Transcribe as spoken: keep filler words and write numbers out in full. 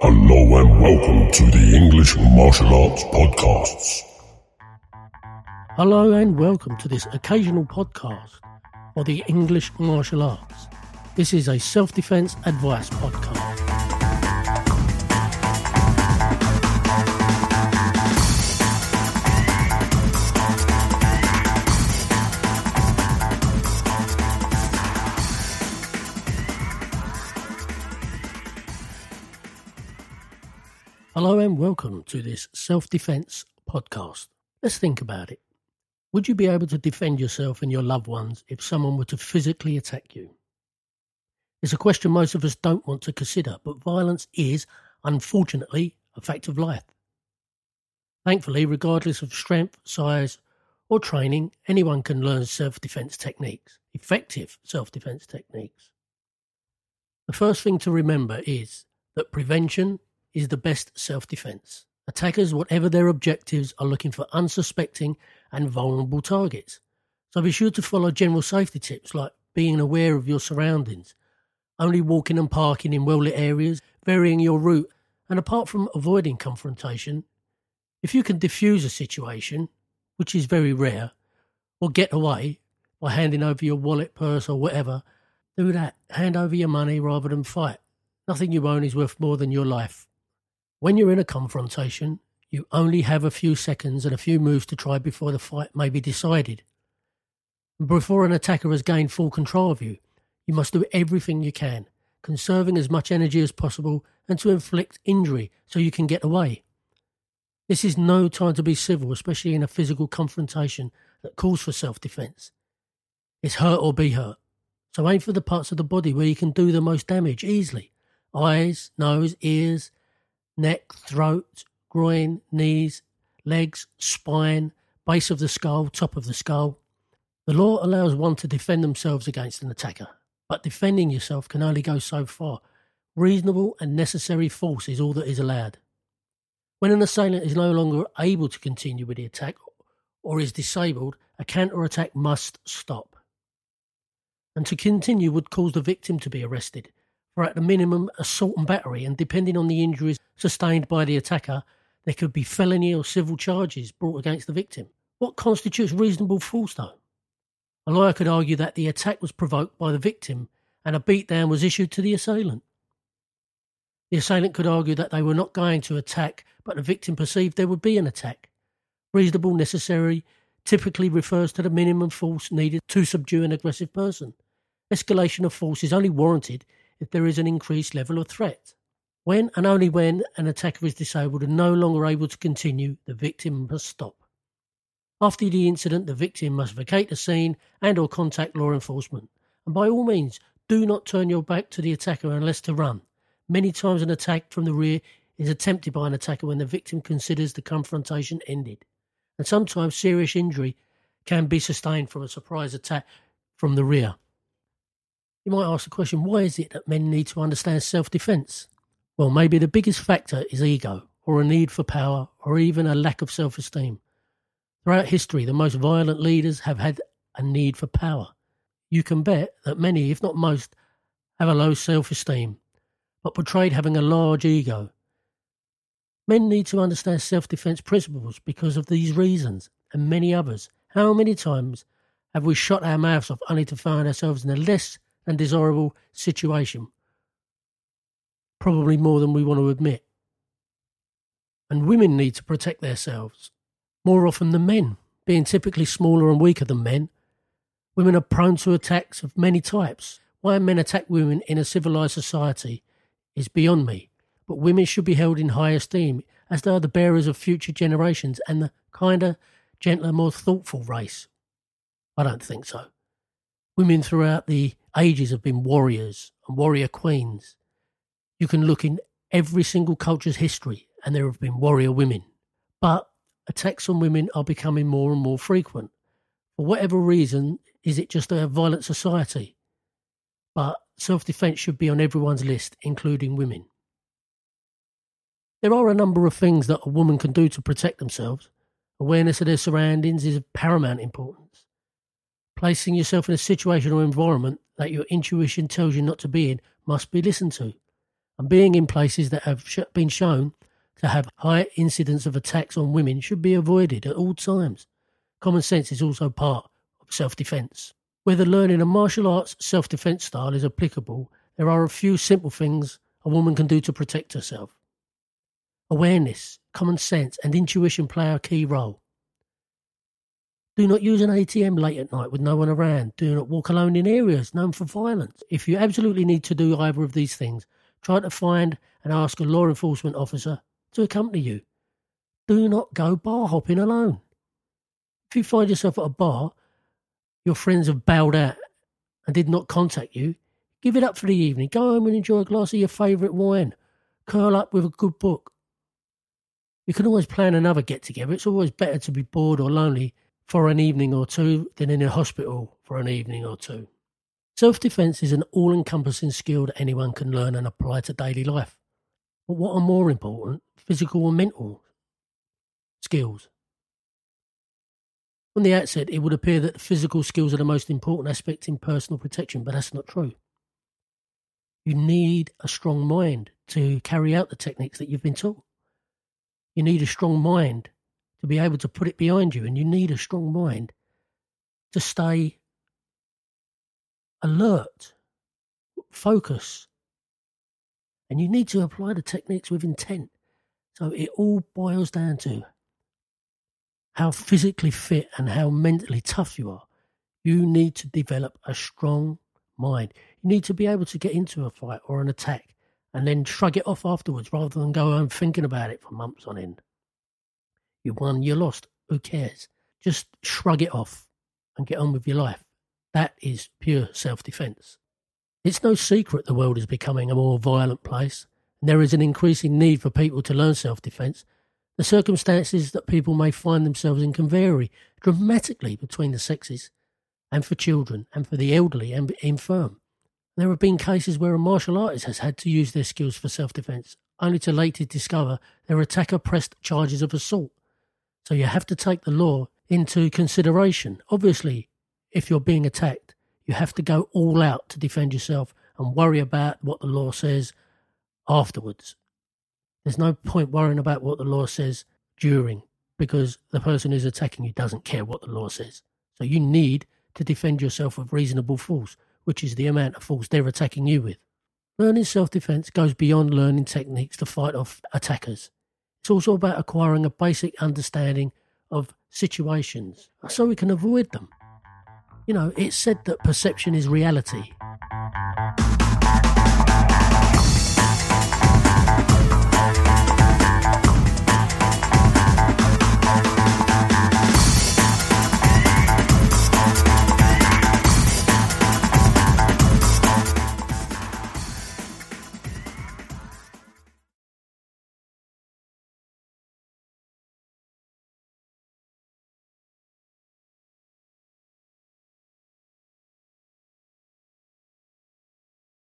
Hello and welcome to the English Martial Arts Podcasts. Hello and welcome to this occasional podcast for the English Martial Arts. This is a self-defense advice podcast. Hello and welcome to this self-defense podcast. Let's think about it. Would you be able to defend yourself and your loved ones if someone were to physically attack you? It's a question most of us don't want to consider, but violence is, unfortunately, a fact of life. Thankfully, regardless of strength, size, or training, anyone can learn self-defense techniques, effective self-defense techniques. The first thing to remember is that prevention is the best self-defense. Attackers, whatever their objectives, are looking for unsuspecting and vulnerable targets. So be sure to follow general safety tips like being aware of your surroundings, only walking and parking in well-lit areas, varying your route, and apart from avoiding confrontation, if you can diffuse a situation, which is very rare, or get away by handing over your wallet, purse or whatever, do that. Hand over your money rather than fight. Nothing you own is worth more than your life. When you're in a confrontation, you only have a few seconds and a few moves to try before the fight may be decided. Before an attacker has gained full control of you, you must do everything you can, conserving as much energy as possible and to inflict injury so you can get away. This is no time to be civil, especially in a physical confrontation that calls for self-defense. It's hurt or be hurt. So aim for the parts of the body where you can do the most damage easily. Eyes, nose, ears, neck, throat, groin, knees, legs, spine, base of the skull, top of the skull. The law allows one to defend themselves against an attacker, but defending yourself can only go so far. Reasonable and necessary force is all that is allowed. When an assailant is no longer able to continue with the attack or is disabled, a counter-attack must stop. And to continue would cause the victim to be arrested for at the minimum assault and battery, and depending on the injuries sustained by the attacker, there could be felony or civil charges brought against the victim. What constitutes reasonable force, though? A lawyer could argue that the attack was provoked by the victim and a beatdown was issued to the assailant. The assailant could argue that they were not going to attack, but the victim perceived there would be an attack. Reasonable, necessary typically refers to the minimum force needed to subdue an aggressive person. Escalation of force is only warranted if there is an increased level of threat. When and only when an attacker is disabled and no longer able to continue, the victim must stop. After the incident, the victim must vacate the scene and or contact law enforcement. And by all means, do not turn your back to the attacker unless to run. Many times an attack from the rear is attempted by an attacker when the victim considers the confrontation ended. And sometimes serious injury can be sustained from a surprise attack from the rear. You might ask the question, why is it that men need to understand self-defense? Well, maybe the biggest factor is ego, or a need for power, or even a lack of self-esteem. Throughout history, the most violent leaders have had a need for power. You can bet that many, if not most, have a low self-esteem, but portrayed having a large ego. Men need to understand self-defense principles because of these reasons, and many others. How many times have we shot our mouths off only to find ourselves in a less and desirable situation? Probably more than we want to admit. And women need to protect themselves more often than men. Being typically smaller and weaker than men, women are prone to attacks of many types. Why men attack women in a civilised society is beyond me, but women should be held in high esteem as they are the bearers of future generations and the kinder, gentler, more thoughtful race. I don't think so. Women throughout the ages have been warriors and warrior queens. You can look in every single culture's history and there have been warrior women. But attacks on women are becoming more and more frequent. For whatever reason, is it just a violent society? But self-defense should be on everyone's list, including women. There are a number of things that a woman can do to protect themselves. Awareness of their surroundings is of paramount importance. Placing yourself in a situation or environment that your intuition tells you not to be in must be listened to. And being in places that have sh- been shown to have high incidence of attacks on women should be avoided at all times. Common sense is also part of self-defence. Whether learning a martial arts self-defence style is applicable, there are a few simple things a woman can do to protect herself. Awareness, common sense and intuition play a key role. Do not use an A T M late at night with no one around. Do not walk alone in areas known for violence. If you absolutely need to do either of these things, try to find and ask a law enforcement officer to accompany you. Do not go bar hopping alone. If you find yourself at a bar, your friends have bowed out and did not contact you, give it up for the evening. Go home and enjoy a glass of your favourite wine. Curl up with a good book. You can always plan another get-together. It's always better to be bored or lonely for an evening or two than in a hospital for an evening or two. Self-defence is an all-encompassing skill that anyone can learn and apply to daily life. But what are more important, physical and mental skills? From the outset, it would appear that physical skills are the most important aspect in personal protection, but that's not true. You need a strong mind to carry out the techniques that you've been taught. You need a strong mind to be able to put it behind you, and you need a strong mind to stay alert, focus, and you need to apply the techniques with intent. So it all boils down to how physically fit and how mentally tough you are. You need to develop a strong mind. You need to be able to get into a fight or an attack and then shrug it off afterwards rather than go home thinking about it for months on end. You won, you lost, who cares? Just shrug it off and get on with your life. That is pure self-defence. It's no secret the world is becoming a more violent place, and there is an increasing need for people to learn self-defence. The circumstances that people may find themselves in can vary dramatically between the sexes, and for children, and for the elderly and infirm. There have been cases where a martial artist has had to use their skills for self-defence, only to later discover their attacker pressed charges of assault. So you have to take the law into consideration. Obviously, if you're being attacked, you have to go all out to defend yourself and worry about what the law says afterwards. There's no point worrying about what the law says during, because the person who's attacking you doesn't care what the law says. So you need to defend yourself with reasonable force, which is the amount of force they're attacking you with. Learning self-defence goes beyond learning techniques to fight off attackers. It's also about acquiring a basic understanding of situations so we can avoid them. You know, it's said that perception is reality.